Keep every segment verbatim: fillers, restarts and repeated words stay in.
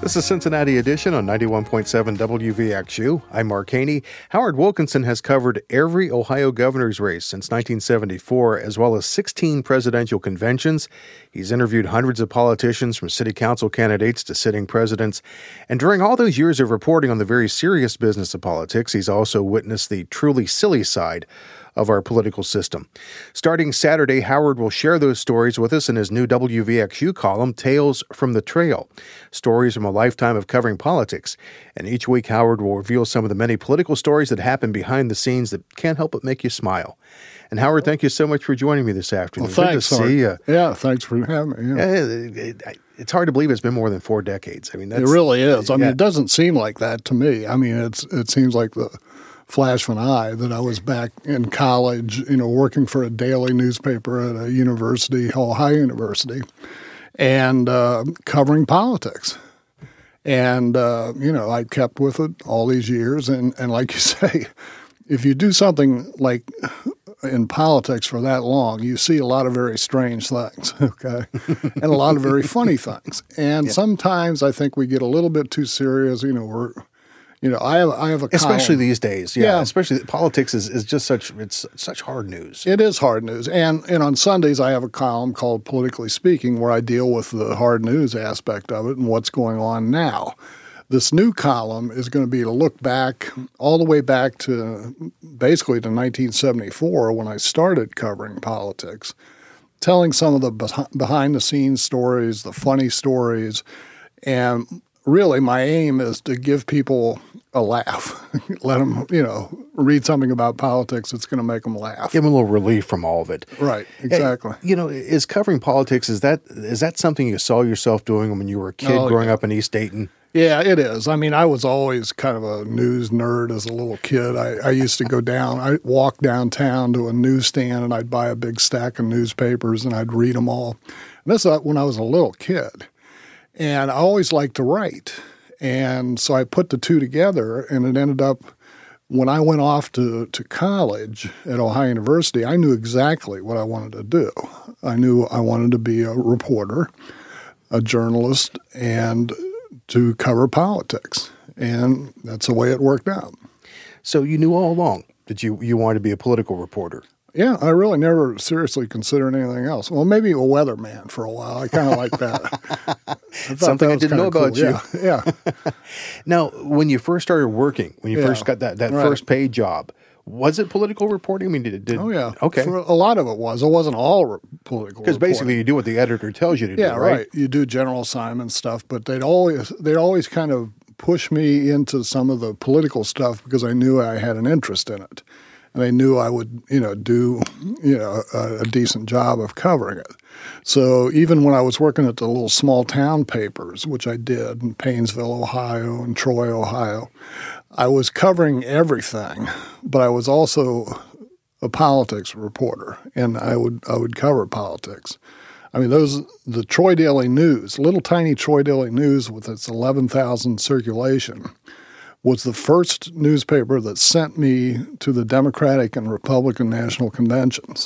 This is Cincinnati Edition on ninety-one point seven W V X U. I'm Mark Haney. Howard Wilkinson has covered every Ohio governor's race since nineteen seventy-four, as well as sixteen presidential conventions. He's interviewed hundreds of politicians, from city council candidates to sitting presidents. And during all those years of reporting on the very serious business of politics, he's also witnessed the truly silly side of our political system. Starting Saturday, Howard will share those stories with us in his new W V X U column, Tales from the Trail, stories from a lifetime of covering politics. And each week, Howard will reveal some of the many political stories that happen behind the scenes that can't help but make you smile. And Howard, thank you so much for joining me this afternoon. Well, thanks. Good to see you. Yeah, thanks for having me. Yeah. It, it, it's hard to believe it's been more than four decades. I mean, that's, it really is. I yeah. mean, it doesn't seem like that to me. I mean, it's it seems like the flash of an eye that I was back in college, you know, working for a daily newspaper at a university, Ohio University, and uh, covering politics. And, uh, you know, I kept with it all these years. And, and like you say, if you do something like in politics for that long, you see a lot of very strange things, okay, and a lot of very funny things. And yeah. sometimes I think we get a little bit too serious. You know, we're You know, I have I have a especially column. these days. Yeah, yeah. especially politics is, is just such it's such hard news. It is hard news, and and on Sundays I have a column called Politically Speaking, where I deal with the hard news aspect of it and what's going on now. This new column is going to be to look back all the way back to basically to nineteen seventy-four when I started covering politics, telling some of the behind the scenes stories, the funny stories, and really, my aim is to give people a laugh. Let them, you know, read something about politics that's going to make them laugh. Give them a little relief from all of it. Right, exactly. Hey, you know, is covering politics, is that is that something you saw yourself doing when you were a kid oh, growing yeah. up in East Dayton? Yeah, it is. I mean, I was always kind of a news nerd as a little kid. I, I used to go down, I'd walk downtown to a newsstand and I'd buy a big stack of newspapers and I'd read them all. And this is when I was a little kid. And I always liked to write. And so I put the two together, and it ended up, when I went off to, to college at Ohio University, I knew exactly what I wanted to do. I knew I wanted to be a reporter, a journalist, and to cover politics. And that's the way it worked out. So you knew all along that you, you wanted to be a political reporter? Yeah, I really never seriously considered anything else. Well, maybe a weatherman for a while. I kind of like that. I Something I didn't know cool. about you. Yeah. yeah. Now, when you first started working, when you yeah. first got that, that right. first paid job, was it political reporting? I mean, did it? Did, oh, yeah. Okay. For a lot of it was. It wasn't all re- political Because basically you do what the editor tells you to yeah, do, right? right. You do general assignment stuff, but they'd always they'd always kind of push me into some of the political stuff because I knew I had an interest in it. And they knew I would, you know, do, you know, a, a decent job of covering it. So even when I was working at the little small town papers, which I did in Painesville, Ohio, and Troy, Ohio, I was covering everything, but I was also a politics reporter, and I would I would cover politics. I mean, those the Troy Daily News, little tiny Troy Daily News with its eleven thousand circulation, was the first newspaper that sent me to the Democratic and Republican national conventions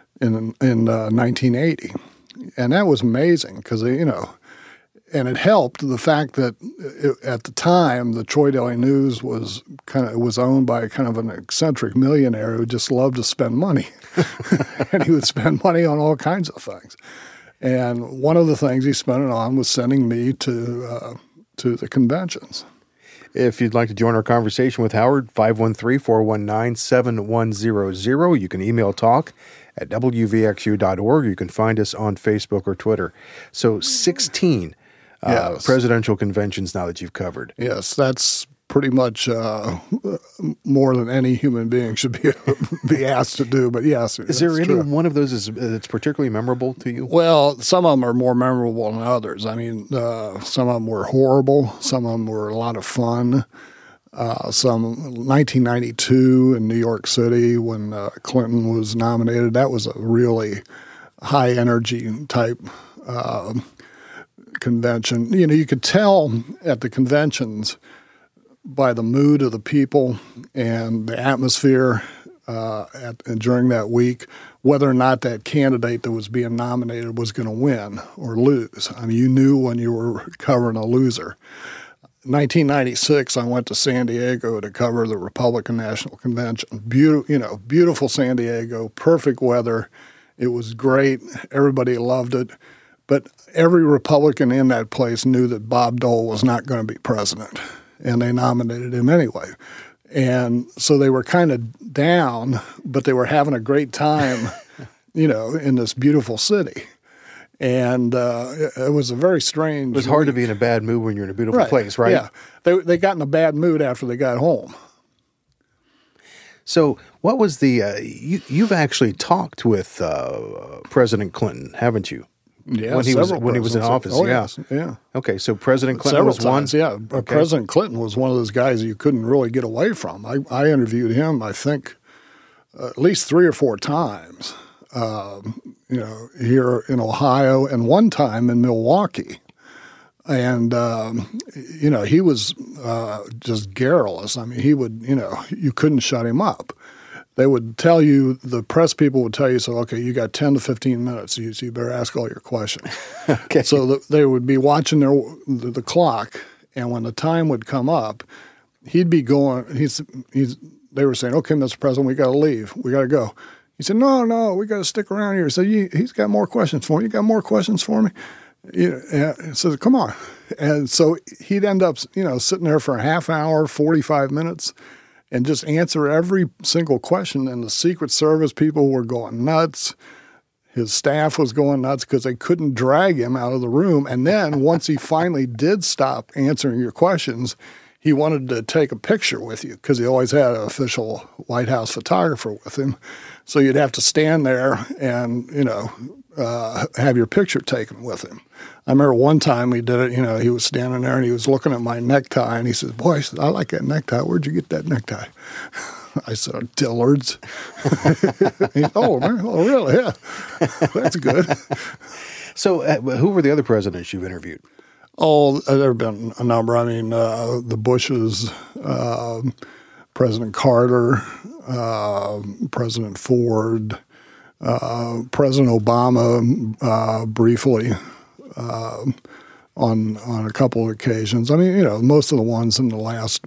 in in uh, nineteen eighty. And that was amazing because, you know, and it helped the fact that it, at the time, the Troy Daily News was kind of was owned by kind of an eccentric millionaire who just loved to spend money. And he would spend money on all kinds of things. And one of the things he spent it on was sending me to uh, to the conventions. If you'd like to join our conversation with Howard, five one three, four one nine, seven one zero zero. You can email talk at w v x u dot org. You can find us on Facebook or Twitter. So sixteen uh, yes. presidential conventions now that you've covered. Yes, that's pretty much uh, more than any human being should be be asked to do. But yes, is there any true. one of those is, that's particularly memorable to you? Well, some of them are more memorable than others. I mean, uh, some of them were horrible. Some of them were a lot of fun. Uh, some nineteen ninety-two in New York City when uh, Clinton was nominated, that was a really high energy type uh, convention. You know, you could tell at the conventions by the mood of the people and the atmosphere uh, at, during that week whether or not that candidate that was being nominated was going to win or lose. I mean, you knew when you were covering a loser. nineteen ninety-six, I went to San Diego to cover the Republican National Convention. Beautiful, you know, beautiful San Diego, perfect weather. It was great. Everybody loved it. But every Republican in that place knew that Bob Dole was not going to be president, and they nominated him anyway. And so they were kind of down, but they were having a great time, you know, in this beautiful city. And uh, it was a very strange. It was hard week. to be in a bad mood when you're in a beautiful right. place, right? Yeah, they they got in a bad mood after they got home. So, what was the? Uh, you you've actually talked with uh, President Clinton, haven't you? Yeah, when he was several when he was in office. Oh, yeah, yes. yeah. Okay, so President Clinton Several was times, one. Yeah, okay. President Clinton was one of those guys you couldn't really get away from. I, I interviewed him, I think, uh, at least three or four times. Um, you know, here in Ohio, and one time in Milwaukee, and um, you know, he was uh, just garrulous. I mean, he would, you know, you couldn't shut him up. They would tell you, the press people would tell you, so, okay, you got ten to fifteen minutes, you, so you better ask all your questions. Okay. So the, they would be watching their, the, the clock, and when the time would come up, he'd be going, he's, he's, they were saying, okay, Mister President, we got to leave. We got to go. He said, no, no, we got to stick around here. So you, he's got more questions for me. You got more questions for me? You know, and so come on. And so he'd end up, you know, sitting there for a half hour, forty-five minutes, and just answer every single question. And the Secret Service people were going nuts. His staff was going nuts because they couldn't drag him out of the room. And then once he finally did stop answering your questions, he wanted to take a picture with you because he always had an official White House photographer with him. So you'd have to stand there and, you know, uh, have your picture taken with him. I remember one time we did it, you know, he was standing there and he was looking at my necktie and he says, boy, I, said, I like that necktie. Where'd you get that necktie? I said, Dillard's. He said, oh, man, oh, really? Yeah, that's good. So uh, who were the other presidents you've interviewed? Oh, there have been a number. I mean, uh, the Bushes, uh, President Carter, uh, President Ford, uh, President Obama uh, briefly uh, on on a couple of occasions. I mean, you know, most of the ones in the last,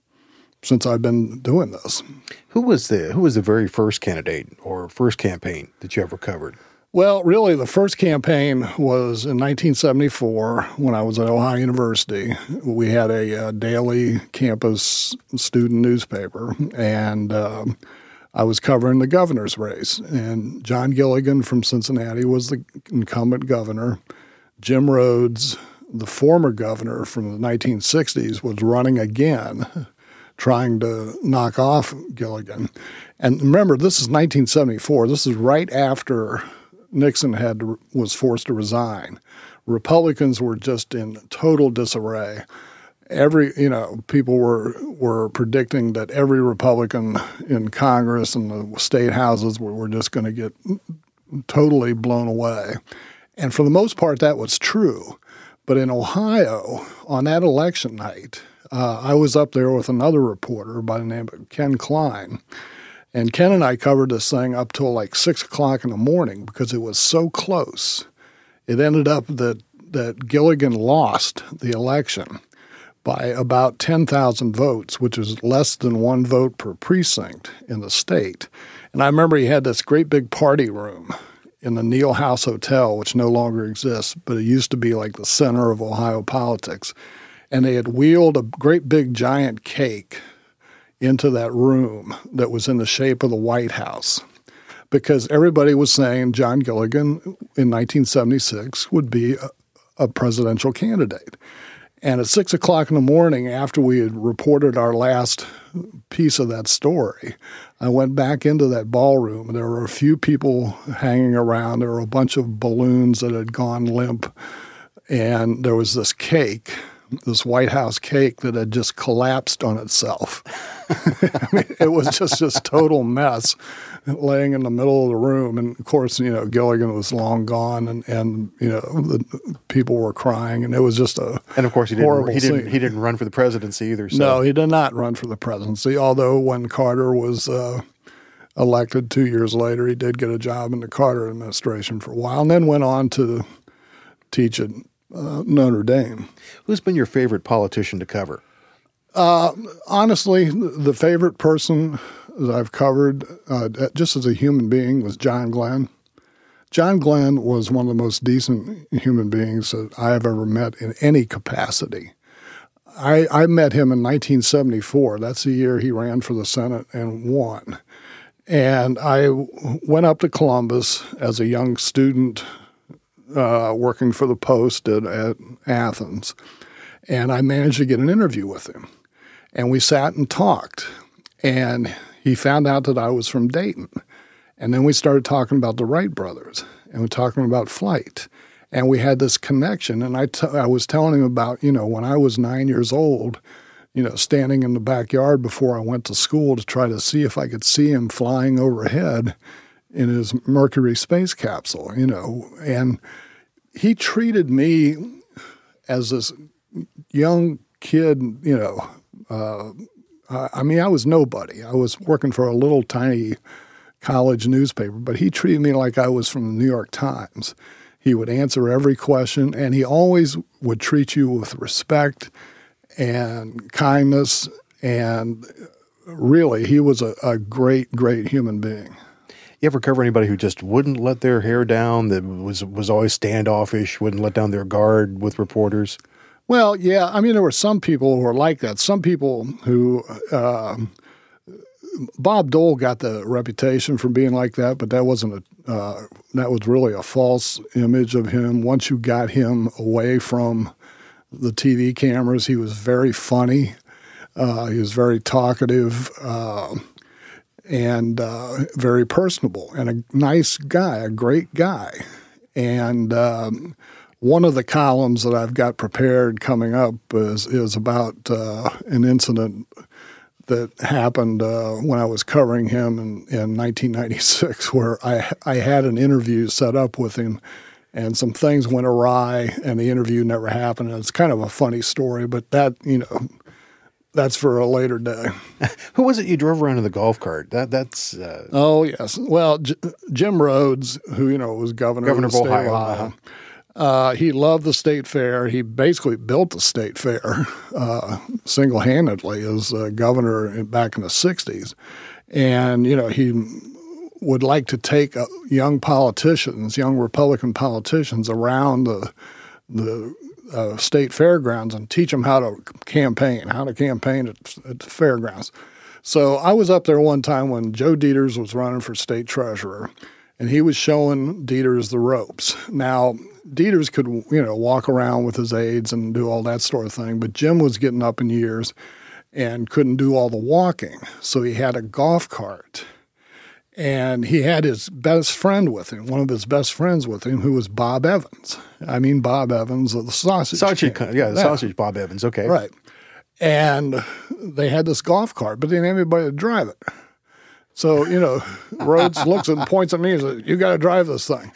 since I've been doing this. Who was the who was the very first candidate or first campaign that you ever covered? Well, really, the first campaign was in nineteen seventy-four when I was at Ohio University. We had a, uh daily campus student newspaper, and uh, I was covering the governor's race. And John Gilligan from Cincinnati was the incumbent governor. Jim Rhodes, the former governor from the nineteen sixties, was running again, trying to knock off Gilligan. And remember, this is nineteen seventy-four. This is right after Nixon had to, was forced to resign. Republicans were just in total disarray. Every, you know, people were were predicting that every Republican in Congress and the state houses were, were just going to get totally blown away. And for the most part, that was true. But in Ohio, on that election night, uh, I was up there with another reporter by the name of Ken Klein. And Ken and I covered this thing up till like six o'clock in the morning because it was so close. It ended up that, that Gilligan lost the election by about ten thousand votes, which is less than one vote per precinct in the state. And I remember he had this great big party room in the Neal House Hotel, which no longer exists, but it used to be like the center of Ohio politics. And they had wheeled a great big giant cake into that room that was in the shape of the White House because everybody was saying John Gilligan in nineteen seventy-six would be a, a presidential candidate. And at six o'clock in the morning, after we had reported our last piece of that story, I went back into that ballroom. There were a few people hanging around. There were a bunch of balloons that had gone limp. And there was this cake, this White House cake that had just collapsed on itself. I mean, it was just this total mess laying in the middle of the room. And, of course, you know, Gilligan was long gone and, and you know, the people were crying. And it was just a And, of course, he horrible didn't, he didn't, scene. he didn't run for the presidency either. So. No, he did not run for the presidency, although when Carter was uh, elected two years later. He did get a job in the Carter administration for a while, and then went on to teach at uh, Notre Dame. Who's been your favorite politician to cover? Uh, honestly, the favorite person that I've covered, uh, just as a human being, was John Glenn. John Glenn was one of the most decent human beings that I have ever met in any capacity. I, I met him in nineteen seventy-four. That's the year he ran for the Senate and won. And I went up to Columbus as a young student uh, working for the Post at, at Athens, and I managed to get an interview with him. And we sat and talked, and he found out that I was from Dayton. And then we started talking about the Wright brothers, and we're talking about flight. And we had this connection, and I, t- I was telling him about, you know, when I was nine years old, you know, standing in the backyard before I went to school to try to see if I could see him flying overhead in his Mercury space capsule, you know. And he treated me as this young kid, you know. Uh, I mean, I was nobody. I was working for a little tiny college newspaper, but he treated me like I was from the New York Times. He would answer every question, and he always would treat you with respect and kindness, and really, he was a, a great, great human being. You ever cover anybody who just wouldn't let their hair down, that was was always standoffish, wouldn't let down their guard with reporters? Well, yeah. I mean, there were some people who were like that. Some people who uh, – Bob Dole got the reputation for being like that, but that wasn't a uh, – that was really a false image of him. Once you got him away from the T V cameras, he was very funny. Uh, he was very talkative uh, and uh, very personable and a nice guy, a great guy. And um, one of the columns that I've got prepared coming up is, is about uh, an incident that happened uh, when I was covering him in, in nineteen ninety-six, where I I had an interview set up with him, and some things went awry, and the interview never happened. And it's kind of a funny story, but that, you know, that's for a later day. Who was it you drove around in the golf cart? That that's. Uh... Oh yes, well, J- Jim Rhodes, who you know was governor, governor of the of state Ohio. of Ohio. Uh, he loved the state fair. He basically built the state fair uh, single-handedly as uh, governor back in the sixties. And, you know, he would like to take uh, young politicians, young Republican politicians around the the uh, state fairgrounds and teach them how to campaign, how to campaign at, at the fairgrounds. So I was up there one time when Joe Dieters was running for state treasurer, and he was showing Dieters the ropes. Now, Dieters could, you know, walk around with his aides and do all that sort of thing, but Jim was getting up in years and couldn't do all the walking. So he had a golf cart, and he had his best friend with him, one of his best friends with him, who was Bob Evans. I mean, Bob Evans of the sausage. Sausage, King. yeah, the yeah. sausage Bob Evans, okay. Right. And they had this golf cart, but they didn't have anybody to drive it. So, you know, Rhodes looks and points at me and says, "You got to drive this thing."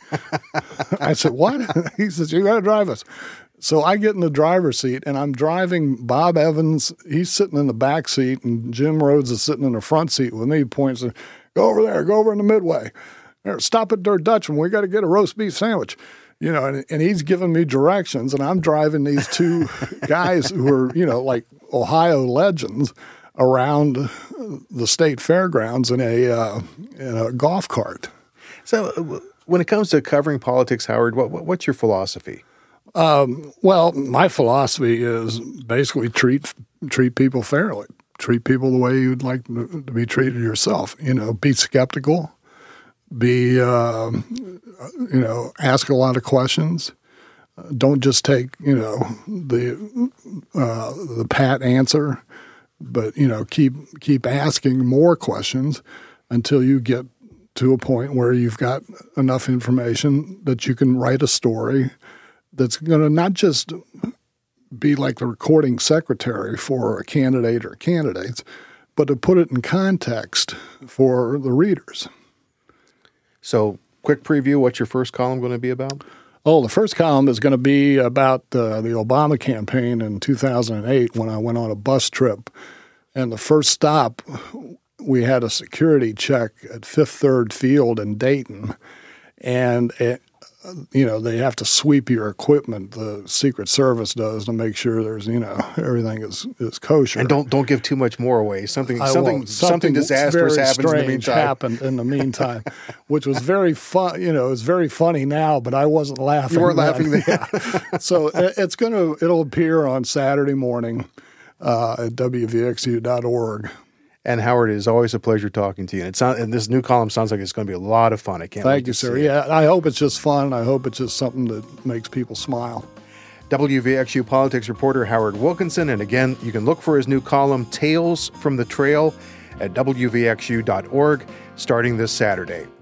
I said, "What?" He says, "You got to drive this." So I get in the driver's seat, and I'm driving Bob Evans. He's sitting in the back seat, and Jim Rhodes is sitting in the front seat with me. He points and, "Go over there. Go over in the midway. There, stop at Der Dutchman. We got to get a roast beef sandwich." You know, and, and he's giving me directions, and I'm driving these two guys who are, you know, like Ohio legends around the state fairgrounds in a uh, in a golf cart. So, uh, when it comes to covering politics, Howard, what, what what's your philosophy? Um, well, my philosophy is basically treat treat people fairly. Treat people the way you'd like to, to be treated yourself. You know, be skeptical. Be uh, you know, ask a lot of questions. Don't just take, you know, the uh, the pat answer. But, you know, keep keep asking more questions until you get to a point where you've got enough information that you can write a story that's going to not just be like the recording secretary for a candidate or candidates, but to put it in context for the readers. So, quick preview, what's your first column going to be about? Oh, the first column is going to be about uh, the Obama campaign in two thousand eight when I went on a bus trip. And the first stop we had a security check at Fifth Third Field in Dayton, and it, you know, they have to sweep your equipment. The Secret Service does to make sure there's, you know, everything is, is kosher. And don't don't give too much more away. Something something something, something disastrous very happens in the meantime. happened in the meantime, which was very fun. You know, it's very funny now, but I wasn't laughing. You weren't then. laughing then. Yeah. So it, it's gonna it'll appear on Saturday morning uh, at W V X U dot org. And Howard, it is always a pleasure talking to you. And, it sound, and this new column sounds like it's going to be a lot of fun. I can't wait Thank you, to sir. see it. Yeah, I hope it's just fun. I hope it's just something that makes people smile. W V X U politics reporter Howard Wilkinson. And again, you can look for his new column, Tales from the Trail, at W V X U dot org, starting this Saturday.